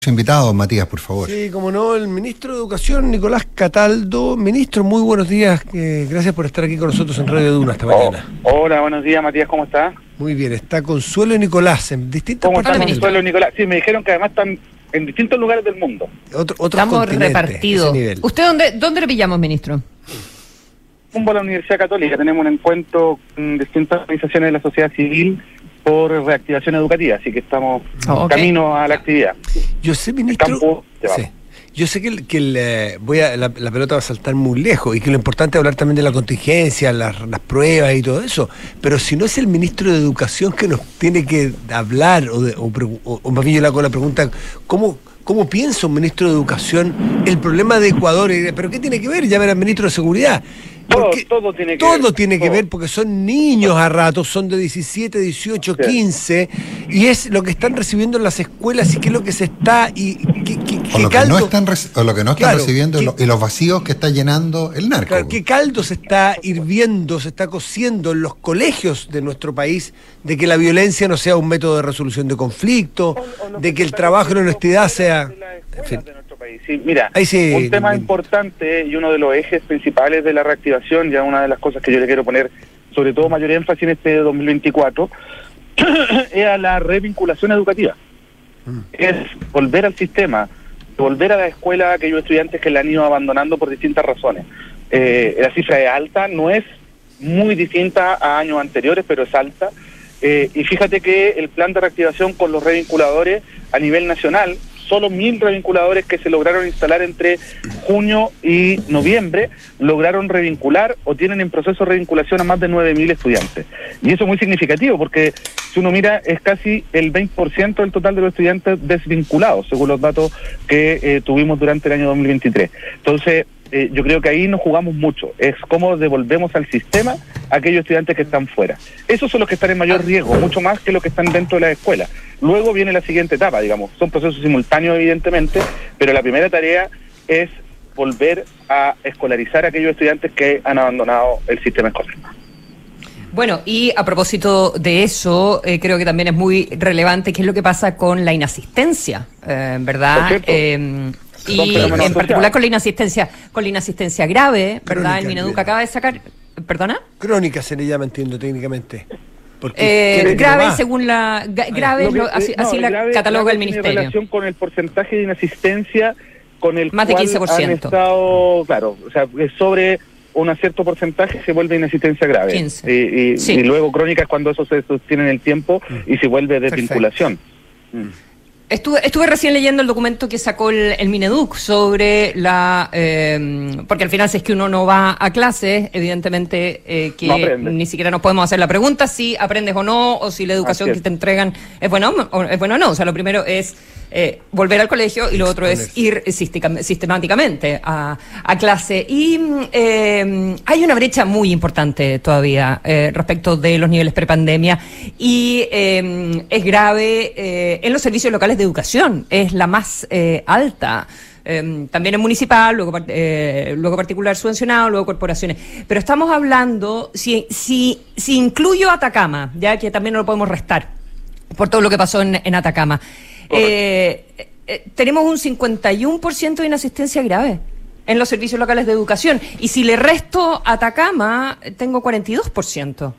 Invitado, Matías, por favor. Sí, como no, el ministro de Educación, Nicolás Cataldo. Ministro, muy buenos días. Gracias por estar aquí con nosotros en Radio Duna esta mañana. Hola, buenos días, Matías, ¿cómo está? Muy bien, está Consuelo y Nicolás en distintas partes. ¿Cómo está Consuelo y Nicolás? Sí, me dijeron que además están en distintos lugares del mundo. Estamos repartidos. ¿Usted dónde le pillamos, ministro? Rumbo a la Universidad Católica. Tenemos un encuentro con distintas organizaciones de la sociedad civil por reactivación educativa, así que estamos camino a la actividad. Yo sé, ministro, yo sé que la pelota va a saltar muy lejos y que lo importante es hablar también de la contingencia, las pruebas y todo eso, pero si no es el ministro de Educación que nos tiene que hablar, o más bien yo le hago la pregunta, ¿cómo piensa un ministro de Educación el problema de Ecuador? ¿Pero qué tiene que ver? Ya verá el ministro de Seguridad. Todo tiene que ver, porque son niños a ratos, son de 17, 18, 15, y es lo que están recibiendo en las escuelas y qué es lo que se está... O lo que no están recibiendo y los vacíos que está llenando el narco. Claro, ¿qué caldo se está hirviendo, se está cociendo en los colegios de nuestro país de que la violencia no sea un método de resolución de conflictos, de que el trabajo y la honestidad sea... En fin. Sí, mira, un tema importante y uno de los ejes principales de la reactivación, ya una de las cosas que yo le quiero poner sobre todo mayor énfasis en este 2024, es a la revinculación educativa. Es volver al sistema, volver a la escuela a aquellos estudiantes que la han ido abandonando por distintas razones. La cifra es alta, no es muy distinta a años anteriores, pero es alta. Y fíjate que el plan de reactivación con los revinculadores a nivel nacional, solo 1.000 revinculadores que se lograron instalar entre junio y noviembre, lograron revincular o tienen en proceso de revinculación a más de 9.000 estudiantes. Y eso es muy significativo porque si uno mira es casi el 20% del total de los estudiantes desvinculados, según los datos que tuvimos durante el año 2023. Entonces, yo creo que ahí nos jugamos mucho. Es cómo devolvemos al sistema a aquellos estudiantes que están fuera. Esos son los que están en mayor riesgo, mucho más que los que están dentro de la escuela. Luego viene la siguiente etapa, digamos. Son procesos simultáneos, evidentemente, pero la primera tarea es volver a escolarizar a aquellos estudiantes que han abandonado el sistema escolar. Bueno, y a propósito de eso, creo que también es muy relevante qué es lo que pasa con la inasistencia, ¿verdad? Y en particular con la inasistencia grave, ¿verdad? Crónica, el Mineduc acaba de sacar... ¿Perdona? Crónica se le llama, entiendo, técnicamente. Grave, según la... así la grave, cataloga el Ministerio. En relación con el porcentaje de inasistencia con el más de 15%. Han estado, claro, o sea, es sobre un cierto porcentaje se vuelve inasistencia grave. 15. Y luego crónica es cuando eso se sostiene en el tiempo y se vuelve desvinculación. Estuve recién leyendo el documento que sacó el Mineduc sobre porque al final si es que uno no va a clases, evidentemente que no ni siquiera nos podemos hacer la pregunta si aprendes o no, o si la educación que te entregan es buena o no. O sea, lo primero es volver al colegio y lo otro es ir sistemáticamente a clase. Y hay una brecha muy importante todavía respecto de los niveles prepandemia y es grave en los servicios locales de educación, es la más alta. También en municipal, luego particular subvencionado, luego corporaciones. Pero estamos hablando, si incluyo Atacama, ya que también no lo podemos restar por todo lo que pasó en Atacama, tenemos un 51% de inasistencia grave en los servicios locales de educación. Y si le resto Atacama, tengo 42%.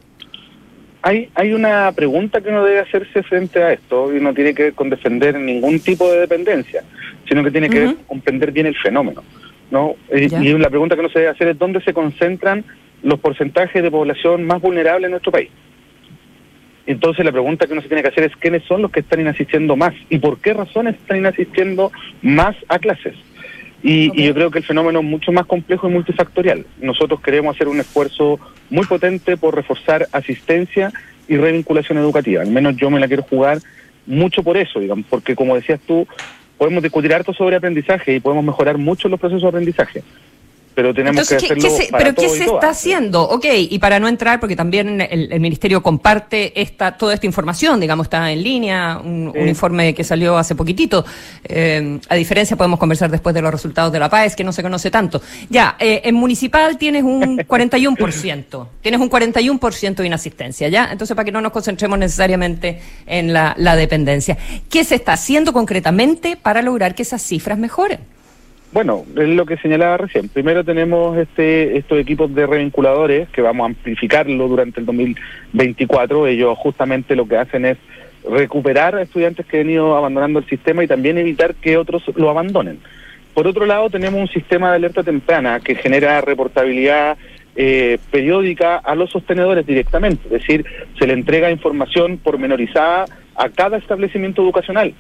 Hay una pregunta que uno debe hacerse frente a esto, y no tiene que ver con defender ningún tipo de dependencia, sino que tiene que ver con comprender bien el fenómeno, ¿no? Y la pregunta que uno se debe hacer es dónde se concentran los porcentajes de población más vulnerable en nuestro país. Entonces la pregunta que uno se tiene que hacer es quiénes son los que están inasistiendo más y por qué razones están inasistiendo más a clases. Y yo creo que el fenómeno es mucho más complejo y multifactorial. Nosotros queremos hacer un esfuerzo muy potente por reforzar asistencia y revinculación educativa. Al menos yo me la quiero jugar mucho por eso, digamos, porque como decías tú, podemos discutir harto sobre aprendizaje y podemos mejorar mucho los procesos de aprendizaje. pero tenemos que hacerlo ¿Pero qué se está haciendo? Ok, y para no entrar, porque también el Ministerio comparte toda esta información, digamos, está en línea, un informe que salió hace poquitito, a diferencia podemos conversar después de los resultados de la PAES, que no se conoce tanto. Ya, en municipal tienes un 41%, tienes un 41% de inasistencia, ¿ya? Entonces, para que no nos concentremos necesariamente en la dependencia. ¿Qué se está haciendo concretamente para lograr que esas cifras mejoren? Bueno, es lo que señalaba recién. Primero tenemos estos equipos de revinculadores que vamos a amplificarlo durante el 2024. Ellos justamente lo que hacen es recuperar a estudiantes que han ido abandonando el sistema y también evitar que otros lo abandonen. Por otro lado, tenemos un sistema de alerta temprana que genera reportabilidad periódica a los sostenedores directamente. Es decir, se le entrega información pormenorizada a cada establecimiento educacional,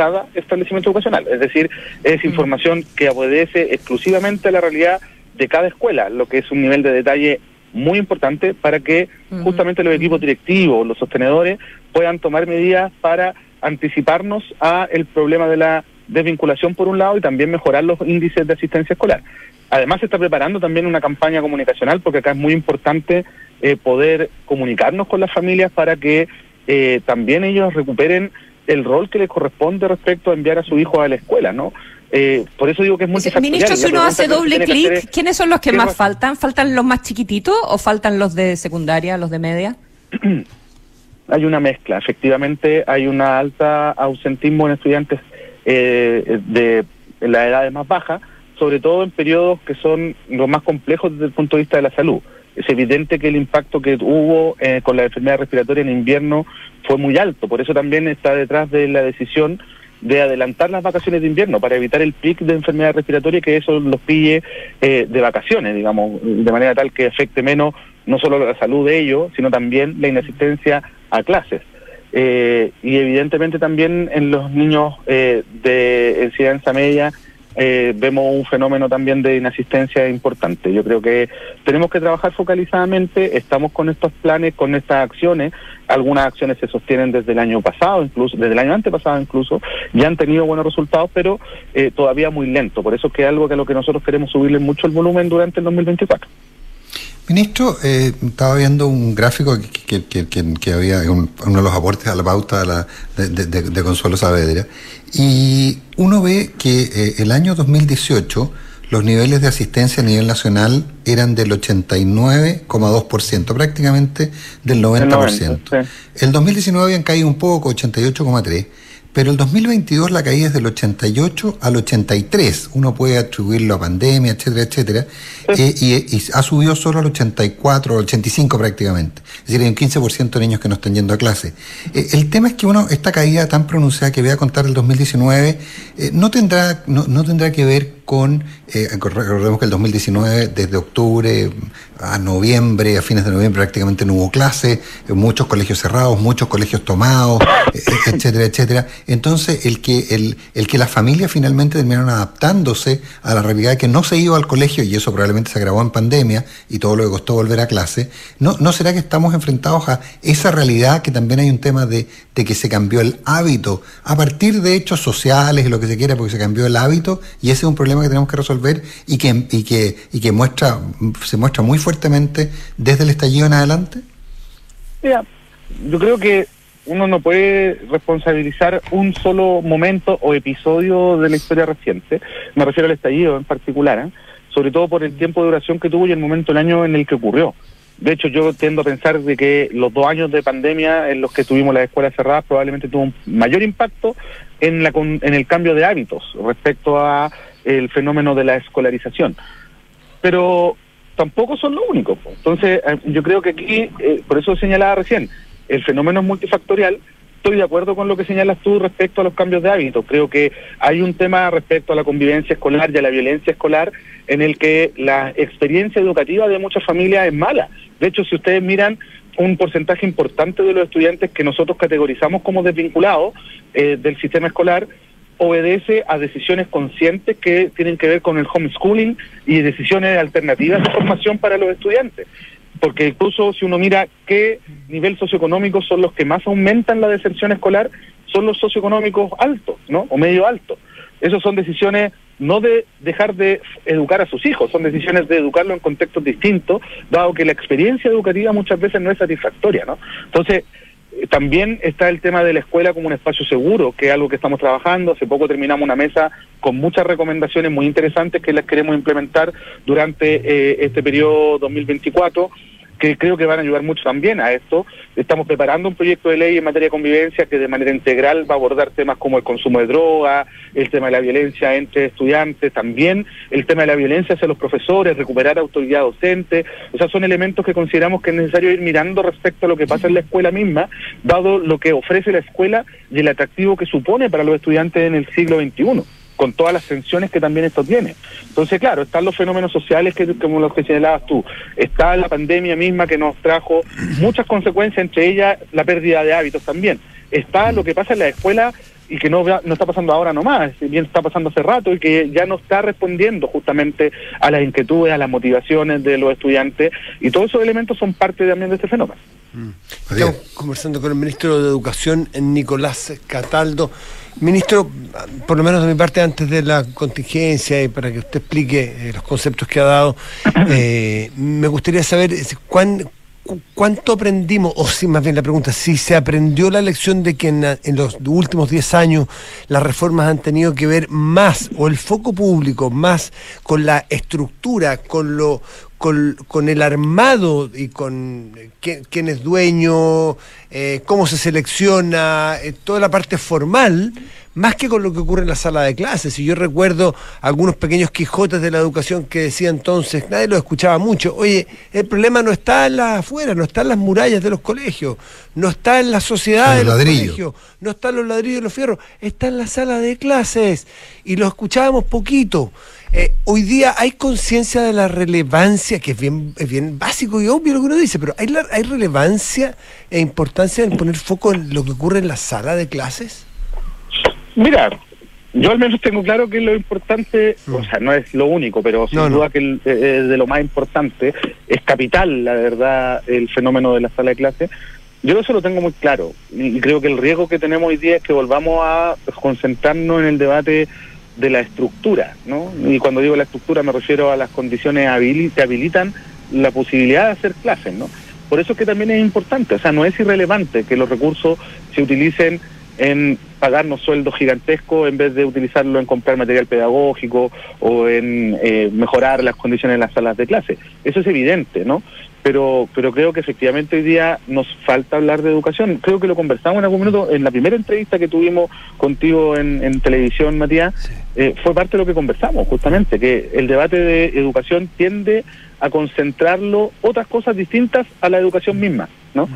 es decir, es información que obedece exclusivamente a la realidad de cada escuela, lo que es un nivel de detalle muy importante para que justamente los equipos directivos, los sostenedores, puedan tomar medidas para anticiparnos a el problema de la desvinculación por un lado y también mejorar los índices de asistencia escolar. Además se está preparando también una campaña comunicacional porque acá es muy importante poder comunicarnos con las familias para que también ellos recuperen el rol que les corresponde respecto a enviar a su hijo a la escuela, ¿no? Por eso digo que es multifactorial. Ministro, si uno hace doble clic, ¿quiénes son los que más faltan? ¿Faltan los más chiquititos o faltan los de secundaria, los de media? Hay una mezcla, efectivamente hay una alta ausentismo en estudiantes de la edad más baja, sobre todo en periodos que son los más complejos desde el punto de vista de la salud. Es evidente que el impacto que hubo con la enfermedad respiratoria en invierno fue muy alto, por eso también está detrás de la decisión de adelantar las vacaciones de invierno para evitar el pic de enfermedad respiratoria y que eso los pille de vacaciones, digamos, de manera tal que afecte menos no solo la salud de ellos, sino también la inasistencia a clases. Y evidentemente también en los niños de enseñanza media vemos un fenómeno también de inasistencia importante. Yo creo que tenemos que trabajar focalizadamente, estamos con estos planes, con estas acciones. Algunas acciones se sostienen desde el año pasado, incluso desde el año antepasado incluso, ya han tenido buenos resultados, pero todavía muy lento. Por eso es que es algo que a lo que nosotros queremos subirle mucho el volumen durante el 2024. Ministro, estaba viendo un gráfico que había, uno de los aportes a la pauta de Consuelo Saavedra, y uno ve que el año 2018 los niveles de asistencia a nivel nacional eran del 89,2%, prácticamente del 90%. Sí. El 2019 habían caído un poco, 88,3%. Pero el 2022 la caída es del 88 al 83. Uno puede atribuirlo a pandemia, etcétera, etcétera. Y ha subido solo al 84, 85 prácticamente. Es decir, hay un 15% de niños que no están yendo a clase. El tema es que esta caída tan pronunciada que voy a contar del 2019 no tendrá que ver con, recordemos que el 2019, desde octubre a noviembre, a fines de noviembre prácticamente no hubo clase, muchos colegios cerrados, muchos colegios tomados, etcétera, etcétera. Entonces, el que las familias finalmente terminaron adaptándose a la realidad que no se iba al colegio, y eso probablemente se agravó en pandemia, y todo lo que costó volver a clase, ¿no será que estamos enfrentados a esa realidad que también hay un tema de que se cambió el hábito, a partir de hechos sociales y lo que se quiera, porque se cambió el hábito, y ese es un problema que tenemos que resolver y que se muestra muy fuertemente desde el estallido en adelante? Mira, yo creo que uno no puede responsabilizar un solo momento o episodio de la historia reciente, me refiero al estallido en particular, sobre todo por el tiempo de duración que tuvo y el momento del año en el que ocurrió. De hecho, yo tiendo a pensar de que los 2 años de pandemia en los que tuvimos las escuelas cerradas probablemente tuvo un mayor impacto en el cambio de hábitos respecto a el fenómeno de la escolarización. Pero tampoco son los únicos. Entonces, yo creo que aquí, por eso señalaba recién, el fenómeno es multifactorial. Estoy de acuerdo con lo que señalas tú respecto a los cambios de hábitos. Creo que hay un tema respecto a la convivencia escolar y a la violencia escolar en el que la experiencia educativa de muchas familias es mala. De hecho, si ustedes miran, un porcentaje importante de los estudiantes que nosotros categorizamos como desvinculados del sistema escolar obedece a decisiones conscientes que tienen que ver con el homeschooling y decisiones alternativas de formación para los estudiantes. Porque incluso si uno mira qué nivel socioeconómico son los que más aumentan la deserción escolar, son los socioeconómicos altos, ¿no? O medio altos. Esas son decisiones no de dejar de educar a sus hijos, son decisiones de educarlo en contextos distintos, dado que la experiencia educativa muchas veces no es satisfactoria, ¿no? Entonces, también está el tema de la escuela como un espacio seguro, que es algo que estamos trabajando. Hace poco terminamos una mesa con muchas recomendaciones muy interesantes que las queremos implementar durante este periodo 2024, que creo que van a ayudar mucho también a esto. Estamos preparando un proyecto de ley en materia de convivencia que de manera integral va a abordar temas como el consumo de droga, el tema de la violencia entre estudiantes, también el tema de la violencia hacia los profesores, recuperar autoridad docente. O sea, son elementos que consideramos que es necesario ir mirando respecto a lo que pasa en la escuela misma, dado lo que ofrece la escuela y el atractivo que supone para los estudiantes en el siglo XXI, con todas las tensiones que también esto tiene. Entonces, claro, están los fenómenos sociales como los que señalabas tú, está la pandemia misma que nos trajo muchas consecuencias, entre ellas la pérdida de hábitos también. Está lo que pasa en la escuela y que no está pasando ahora nomás, bien está pasando hace rato y que ya no está respondiendo justamente a las inquietudes, a las motivaciones de los estudiantes, y todos esos elementos son parte también de este fenómeno. Estamos conversando con el ministro de Educación, Nicolás Cataldo. Ministro, por lo menos de mi parte, antes de la contingencia y para que usted explique los conceptos que ha dado, me gustaría saber cuánto aprendimos, o si más bien la pregunta, si se aprendió la lección de que en los últimos 10 años las reformas han tenido que ver más, o el foco público, más con la estructura, con el armado y con quién es dueño, cómo se selecciona, toda la parte formal, más que con lo que ocurre en la sala de clases. Y yo recuerdo algunos pequeños quijotes de la educación que decía entonces, nadie lo escuchaba mucho, oye, el problema no está en las afuera, no está en las murallas de los colegios, no está en la sociedad de los colegios, no está en los ladrillos y los fierros, está en la sala de clases, y lo escuchábamos poquito. Hoy día hay conciencia de la relevancia, que es bien básico y obvio lo que uno dice, pero ¿hay relevancia e importancia en poner foco en lo que ocurre en la sala de clases? Mira, yo al menos tengo claro que lo importante, o sea, no es lo único, pero sin duda que de lo más importante, es capital, la verdad, el fenómeno de la sala de clase. Yo eso lo tengo muy claro, y creo que el riesgo que tenemos hoy día es que volvamos a concentrarnos en el debate de la estructura, ¿no? Y cuando digo la estructura me refiero a las condiciones que habilitan la posibilidad de hacer clases, ¿no? Por eso es que también es importante, o sea, no es irrelevante que los recursos se utilicen en pagarnos sueldos gigantescos en vez de utilizarlo en comprar material pedagógico o en mejorar las condiciones en las salas de clase. Eso es evidente, ¿no? Pero creo que efectivamente hoy día nos falta hablar de educación. Creo que lo conversamos en algún minuto, en la primera entrevista que tuvimos contigo en televisión, Matías, fue parte de lo que conversamos, justamente, que el debate de educación tiende a concentrarlo otras cosas distintas a la educación misma, ¿no?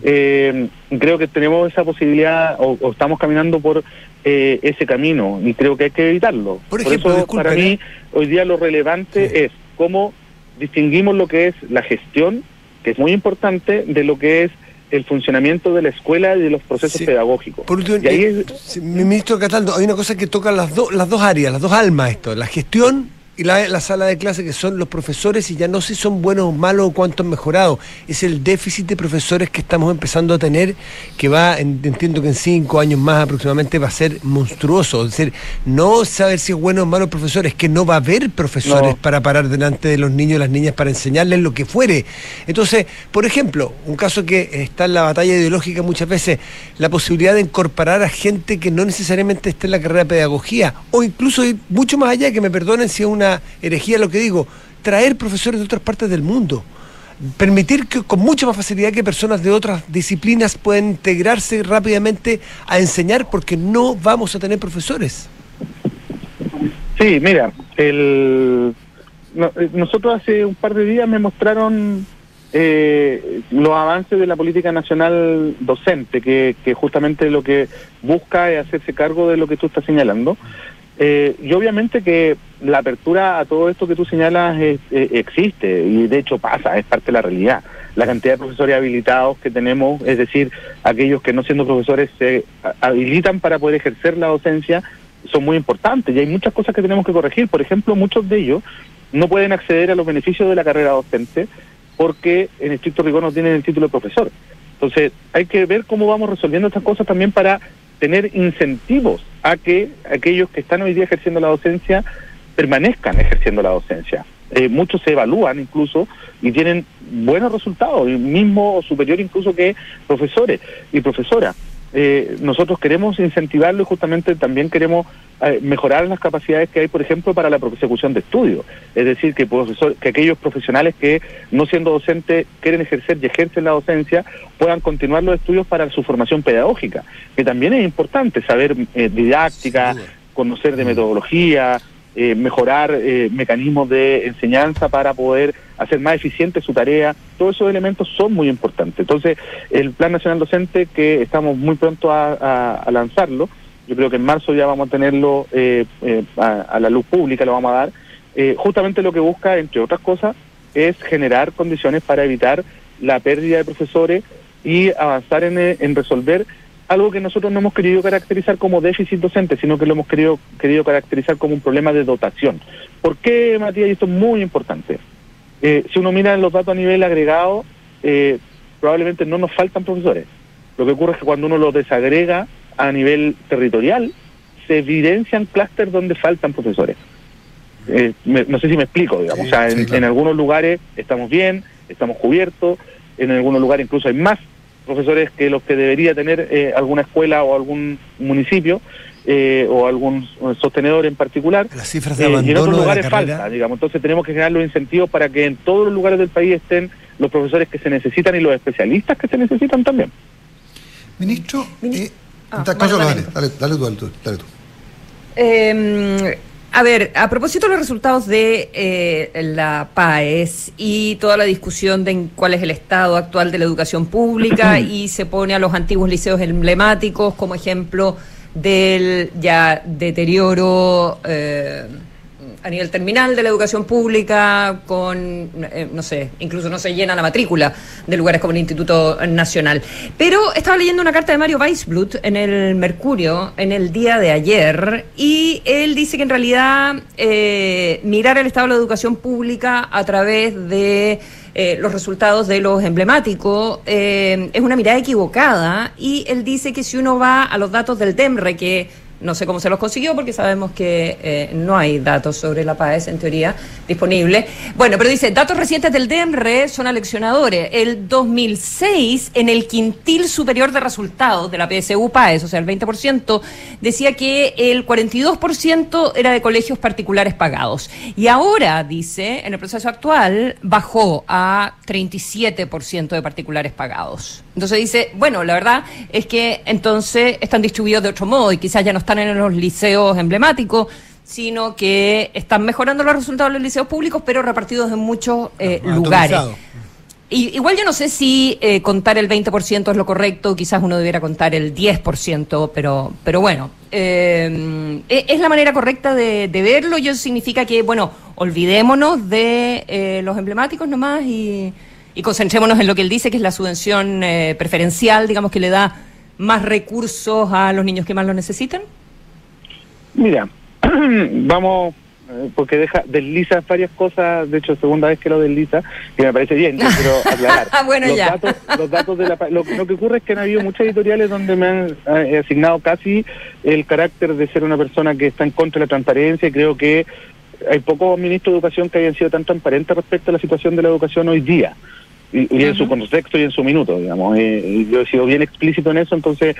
Creo que tenemos esa posibilidad o estamos caminando por ese camino y creo que hay que evitarlo. Por ejemplo, eso, para mí, hoy día lo relevante es cómo distinguimos lo que es la gestión, que es muy importante, de lo que es el funcionamiento de la escuela y de los procesos pedagógicos. Por último, ministro Cataldo, hay una cosa que toca las dos áreas, las dos almas, la gestión y la sala de clase, que son los profesores, y ya no sé si son buenos o malos o cuánto han mejorado. Es el déficit de profesores que estamos empezando a tener, que entiendo que en 5 años más aproximadamente va a ser monstruoso. Es decir, no saber si es bueno o malo el profesor, es que no va a haber profesores para parar delante de los niños y las niñas para enseñarles lo que fuere. Entonces, por ejemplo, un caso que está en la batalla ideológica muchas veces, la posibilidad de incorporar a gente que no necesariamente esté en la carrera de pedagogía, o incluso ir mucho más allá, que me perdonen si es una herejía lo que digo, traer profesores de otras partes del mundo, permitir que con mucha más facilidad que personas de otras disciplinas puedan integrarse rápidamente a enseñar, porque no vamos a tener profesores. Sí, mira, nosotros hace un par de días me mostraron los avances de la política nacional docente, que justamente lo que busca es hacerse cargo de lo que tú estás señalando. Y obviamente que la apertura a todo esto que tú señalas existe, y de hecho pasa, es parte de la realidad. La cantidad de profesores habilitados que tenemos, es decir, aquellos que no siendo profesores se habilitan para poder ejercer la docencia, son muy importantes, y hay muchas cosas que tenemos que corregir. Por ejemplo, muchos de ellos no pueden acceder a los beneficios de la carrera docente porque en estricto rigor no tienen el título de profesor. Entonces hay que ver cómo vamos resolviendo estas cosas también para tener incentivos a que aquellos que están hoy día ejerciendo la docencia permanezcan ejerciendo la docencia. Muchos se evalúan incluso y tienen buenos resultados, mismo o superior incluso que profesores y profesoras. Nosotros queremos incentivarlo y justamente también queremos mejorar las capacidades que hay, por ejemplo, para la prosecución de estudios. Es decir, que aquellos profesionales que, no siendo docentes, quieren ejercer y ejercen la docencia, puedan continuar los estudios para su formación pedagógica, que también es importante saber didáctica, conocer de metodología, mejorar mecanismos de enseñanza para poder hacer más eficiente su tarea. Todos esos elementos son muy importantes. Entonces, el Plan Nacional Docente, que estamos muy pronto a lanzarlo, yo creo que en marzo ya vamos a tenerlo a la luz pública, lo vamos a dar, justamente lo que busca, entre otras cosas, es generar condiciones para evitar la pérdida de profesores y avanzar en resolver algo que nosotros no hemos querido caracterizar como déficit docente, sino que lo hemos querido caracterizar como un problema de dotación. ¿Por qué, Matías? Y esto es muy importante. Si uno mira los datos a nivel agregado, probablemente no nos faltan profesores. Lo que ocurre es que cuando uno los desagrega a nivel territorial, se evidencian clústeres donde faltan profesores. No sé si me explico, digamos. Sí, o sea, en algunos lugares estamos bien, estamos cubiertos, en algunos lugares incluso hay más profesores que los que debería tener alguna escuela o algún municipio o algún sostenedor en particular. Las cifras de abandono y en otros lugares de la carrera, falta, digamos. Entonces tenemos que generar los incentivos para que en todos los lugares del país estén los profesores que se necesitan y los especialistas que se necesitan también. Ministro, dale tú. A ver, a propósito de los resultados de la PAES y toda la discusión de cuál es el estado actual de la educación pública y se pone a los antiguos liceos emblemáticos como ejemplo del ya deterioro a nivel terminal de la educación pública con, no sé, incluso no se llena la matrícula de lugares como el Instituto Nacional. Pero estaba leyendo una carta de Mario Weisblut en el Mercurio en el día de ayer y él dice que en realidad mirar el estado de la educación pública a través de los resultados de los emblemáticos es una mirada equivocada y él dice que si uno va a los datos del DEMRE, que no sé cómo se los consiguió porque sabemos que no hay datos sobre la PAES en teoría disponibles. Bueno, pero dice, datos recientes del DEMRE son aleccionadores. El 2006, en el quintil superior de resultados de la PSU-PAES, o sea, el 20%, decía que el 42% era de colegios particulares pagados. Y ahora, dice, en el proceso actual, bajó a 37% de particulares pagados. Entonces dice, bueno, la verdad es que entonces están distribuidos de otro modo y quizás ya no están en los liceos emblemáticos, sino que están mejorando los resultados de los liceos públicos, pero repartidos en muchos lugares. Y, igual yo no sé si contar el 20% es lo correcto, quizás uno debiera contar el 10%, pero bueno, es la manera correcta de verlo. Y eso significa que, bueno, olvidémonos de los emblemáticos nomás y concentrémonos en lo que él dice, que es la subvención preferencial, digamos, que le da más recursos a los niños que más lo necesitan. Mira, vamos, porque desliza varias cosas, de hecho segunda vez que lo desliza, que me parece bien, quiero aclarar. Bueno, los datos de la lo que ocurre es que han habido muchas editoriales donde me han asignado casi el carácter de ser una persona que está en contra de la transparencia, y creo que hay pocos ministros de educación que hayan sido tan transparentes respecto a la situación de la educación hoy día. Y en su contexto y en su minuto, digamos. Yo he sido bien explícito en eso, entonces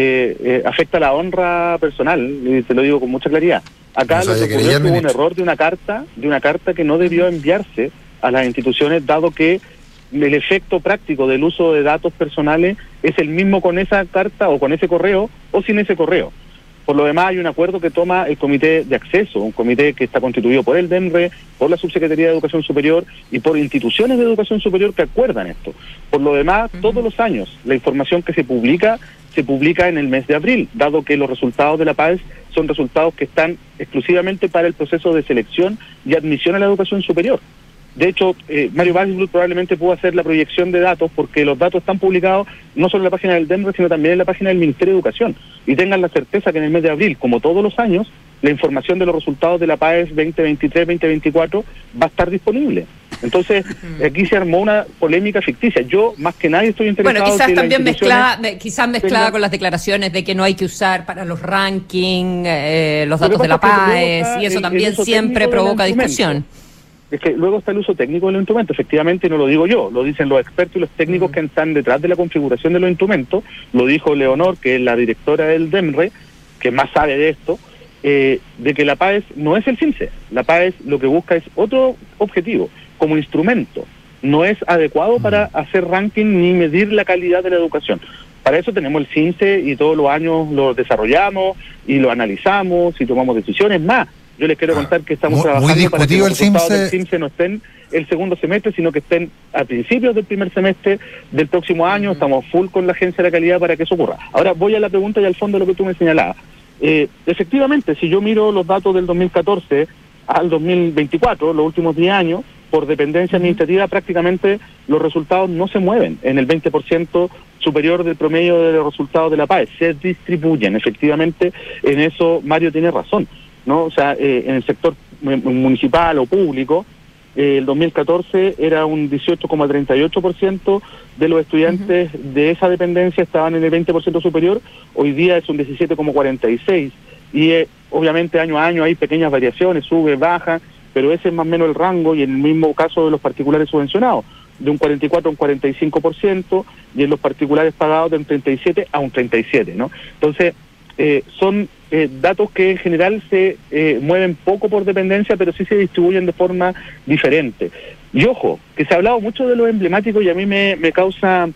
afecta la honra personal, y te lo digo con mucha claridad. Acá lo que ocurrió fue un error de una carta que no debió enviarse a las instituciones, dado que el efecto práctico del uso de datos personales es el mismo con esa carta o con ese correo o sin ese correo. Por lo demás, hay un acuerdo que toma el Comité de Acceso, un comité que está constituido por el DEMRE, por la Subsecretaría de Educación Superior y por instituciones de educación superior que acuerdan esto. Por lo demás, todos los años, la información que se publica en el mes de abril, dado que los resultados de la PAES son resultados que están exclusivamente para el proceso de selección y admisión a la educación superior. De hecho, Mario Weisblut probablemente pudo hacer la proyección de datos porque los datos están publicados no solo en la página del DEMRE, sino también en la página del Ministerio de Educación. Y tengan la certeza que en el mes de abril, como todos los años, la información de los resultados de la PAES 2023-2024 va a estar disponible. Entonces, aquí se armó una polémica ficticia. Yo, más que nadie, estoy interesado... Bueno, quizás también mezclada con las declaraciones de que no hay que usar para los rankings los datos de la PAES, y eso también siempre provoca discusión. Es que luego está el uso técnico de los instrumentos. Efectivamente, no lo digo yo, lo dicen los expertos y los técnicos que están detrás de la configuración de los instrumentos. Lo dijo Leonor, que es la directora del DEMRE, que más sabe de esto, de que la PAES no es el CINCE. La PAES lo que busca es otro objetivo, como instrumento. No es adecuado para hacer ranking ni medir la calidad de la educación. Para eso tenemos el CINCE y todos los años lo desarrollamos y lo analizamos y tomamos decisiones más. Yo les quiero contar que estamos trabajando para que los resultados del CINCE no estén el segundo semestre, sino que estén a principios del primer semestre del próximo año. Estamos full con la Agencia de la Calidad para que eso ocurra. Ahora voy a la pregunta y al fondo de lo que tú me señalabas. Efectivamente, si yo miro los datos del 2014 al 2024, los últimos 10 años, por dependencia administrativa prácticamente los resultados no se mueven en el 20% superior del promedio de los resultados de la PAES. Se distribuyen, efectivamente, en eso Mario tiene razón, ¿no? O sea, en el sector municipal o público, el 2014 era un 18,38% de los estudiantes de esa dependencia estaban en el 20% superior, hoy día es un 17,46%, y obviamente año a año hay pequeñas variaciones, sube, baja, pero ese es más o menos el rango, y en el mismo caso de los particulares subvencionados, de un 44 a un 45%, y en los particulares pagados de un 37 a un 37%, ¿no? Entonces, son datos que en general se mueven poco por dependencia, pero sí se distribuyen de forma diferente. Y ojo, que se ha hablado mucho de lo emblemático y a mí me causa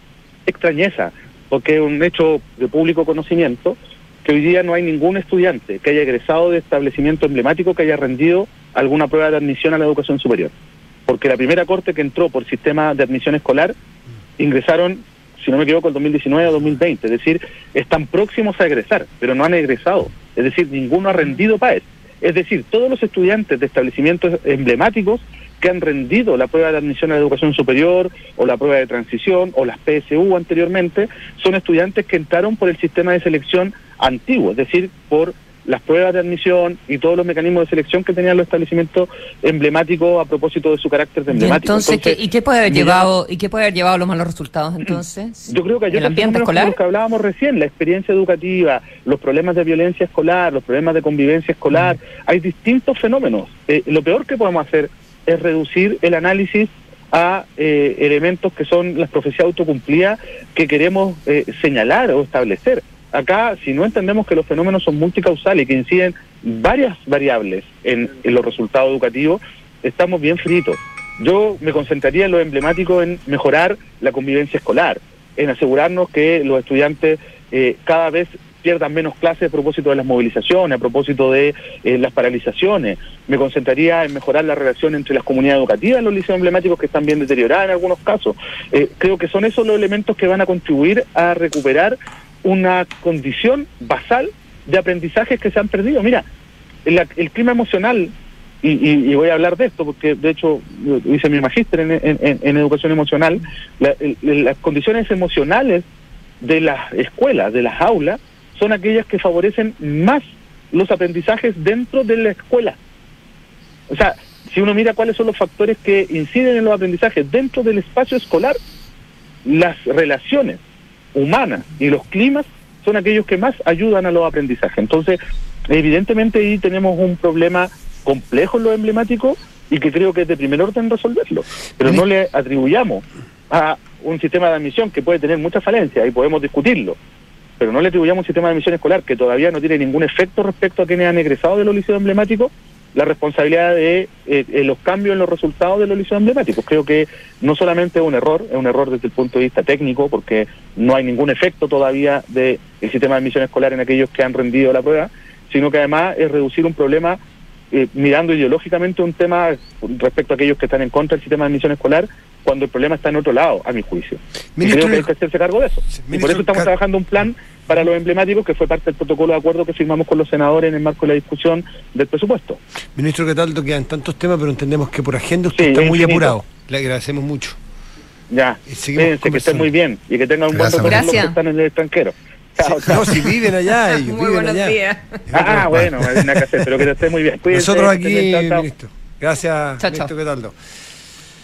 extrañeza, porque es un hecho de público conocimiento, que hoy día no hay ningún estudiante que haya egresado de establecimiento emblemático que haya rendido alguna prueba de admisión a la educación superior. Porque la primera corte que entró por sistema de admisión escolar ingresaron, si no me equivoco, el 2019 o 2020, es decir, están próximos a egresar, pero no han egresado, es decir, ninguno ha rendido PAES. Es decir, todos los estudiantes de establecimientos emblemáticos que han rendido la prueba de admisión a la educación superior, o la prueba de transición, o las PSU anteriormente, son estudiantes que entraron por el sistema de selección antiguo, es decir, por las pruebas de admisión y todos los mecanismos de selección que tenían los establecimientos emblemáticos a propósito de su carácter de emblemático. Entonces, ¿y qué puede haber llevado a los malos resultados entonces? Yo creo que ¿El ambiente escolar? Lo que hablábamos recién, la experiencia educativa, los problemas de violencia escolar, los problemas de convivencia escolar, hay distintos fenómenos. Lo peor que podemos hacer es reducir el análisis a elementos que son las profecías autocumplidas que queremos señalar o establecer. Acá, si no entendemos que los fenómenos son multicausales y que inciden varias variables en los resultados educativos, estamos bien fritos. Yo me concentraría en lo emblemático, en mejorar la convivencia escolar, en asegurarnos que los estudiantes cada vez pierdan menos clases a propósito de las movilizaciones, a propósito de las paralizaciones. Me concentraría en mejorar la relación entre las comunidades educativas en los liceos emblemáticos, que están bien deterioradas en algunos casos. Creo que son esos los elementos que van a contribuir a recuperar una condición basal de aprendizajes que se han perdido. Mira, el clima emocional, y voy a hablar de esto porque de hecho hice mi magíster en educación emocional, las condiciones emocionales de las escuelas, de las aulas, son aquellas que favorecen más los aprendizajes dentro de la escuela. O sea, si uno mira cuáles son los factores que inciden en los aprendizajes dentro del espacio escolar, las relaciones humanas y los climas son aquellos que más ayudan a los aprendizajes. Entonces, evidentemente ahí tenemos un problema complejo en lo emblemático y que creo que es de primer orden resolverlo, pero no le atribuyamos a un sistema de admisión que puede tener muchas falencias y podemos discutirlo, pero no le atribuyamos un sistema de admisión escolar que todavía no tiene ningún efecto respecto a quienes han egresado de los liceos emblemáticos, la responsabilidad de los cambios en los resultados de los liceos emblemáticos. Creo que no solamente es un error desde el punto de vista técnico, porque no hay ningún efecto todavía del sistema de admisión escolar en aquellos que han rendido la prueba, sino que además es reducir un problema mirando ideológicamente un tema respecto a aquellos que están en contra del sistema de admisión escolar, cuando el problema está en otro lado, a mi juicio. Y creo que hay que hacerse cargo de eso. Y por eso estamos trabajando un plan para los emblemáticos, que fue parte del protocolo de acuerdo que firmamos con los senadores en el marco de la discusión del presupuesto. Ministro Cataldo, quedan tantos temas, pero entendemos que por agenda usted está muy apurado. Le agradecemos mucho. Ya, que estén muy bien y que tengan un buen retorno los que están en el extranjero. Chao, chao. No, si viven allá, ellos muy viven buenos allá. días. Bueno, hay nada que hacer, pero que estén muy bien. Cuídense, nosotros aquí, ministro. Gracias, chao, ministro Cataldo.